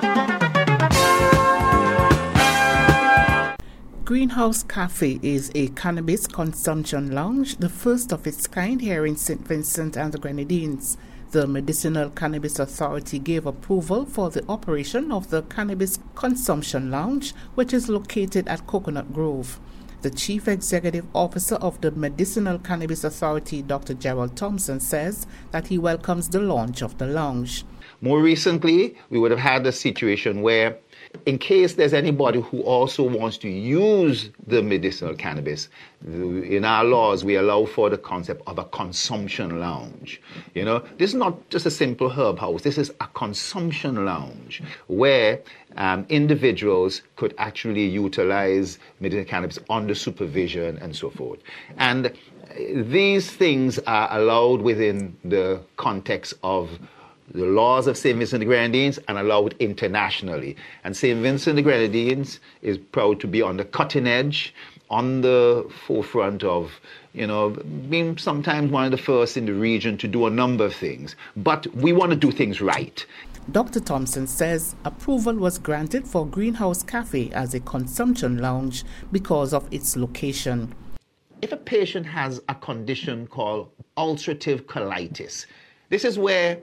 Greenhouse Cafe is a cannabis consumption lounge, the first of its kind here in St. Vincent and the Grenadines. The Medicinal Cannabis Authority gave approval for the operation of the Cannabis Consumption Lounge, which is located at Coconut Grove. The Chief Executive Officer of the Medicinal Cannabis Authority, Dr. Gerald Thompson, says that he welcomes the launch of the lounge. More recently, we would have had a situation where, in case there's anybody who also wants to use the medicinal cannabis, in our laws, we allow for the concept of a consumption lounge. You know, this is not just a simple herb house. This is a consumption lounge where individuals could actually utilize medicinal cannabis under supervision and so forth. And these things are allowed within the context of the laws of St. Vincent and the Grenadines and allowed internationally. And St. Vincent and the Grenadines is proud to be on the cutting edge, on the forefront of, being sometimes one of the first in the region to do a number of things. But we want to do things right. Dr. Thompson says approval was granted for Greenhouse Cafe as a consumption lounge because of its location. If a patient has a condition called ulcerative colitis, this is where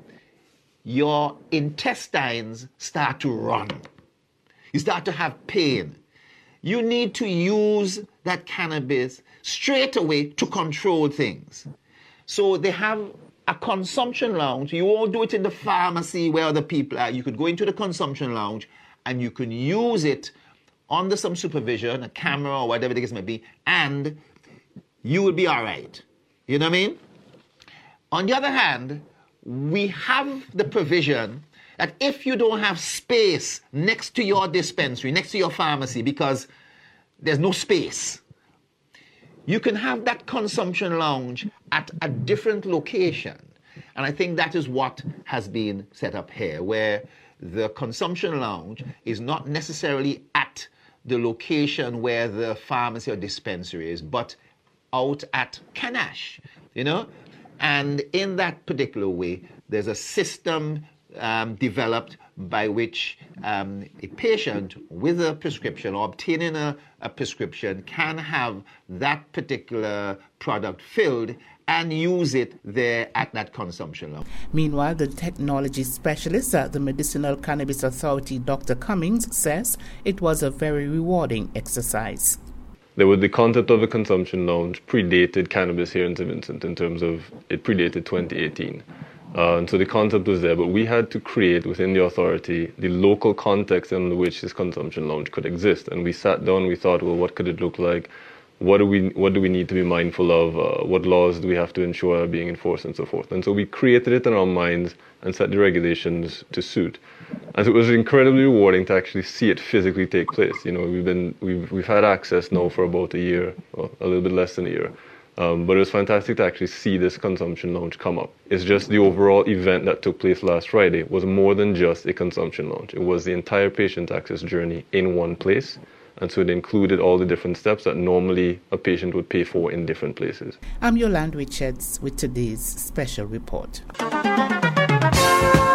your intestines start to run. You start to have pain. You need to use that cannabis straight away to control things. So they have a consumption lounge. You won't do it in the pharmacy where other people are. You could go into the consumption lounge and you can use it under some supervision, a camera or whatever the case may be, and you will be all right. You know what I mean? On the other hand, we have the provision that if you don't have space next to your dispensary, next to your pharmacy, because there's no space, you can have that consumption lounge at a different location. And I think that is what has been set up here, where the consumption lounge is not necessarily at the location where the pharmacy or dispensary is, but out at Canache, And in that particular way, there's a system developed by which a patient with a prescription or obtaining a prescription can have that particular product filled and use it there at that consumption level. Meanwhile, the technology specialist at the Medicinal Cannabis Authority, Dr. Cummings, says it was a very rewarding exercise. The concept of a consumption lounge predated cannabis here in St. Vincent in terms of it predated 2018. And so the concept was there, but we had to create within the authority the local context in which this consumption lounge could exist. And we sat down, we thought, well, what could it look like? What do we need to be mindful of? What laws do we have to ensure are being enforced and so forth? And so we created it in our minds and set the regulations to suit. And so it was incredibly rewarding to actually see it physically take place. We've had access now for about a year, or a little bit less than a year. But it was fantastic to actually see this consumption lounge come up. It's just the overall event that took place last Friday was more than just a consumption lounge. It was the entire patient access journey in one place. And so it included all the different steps that normally a patient would pay for in different places. I'm Yolande Richards with today's special report.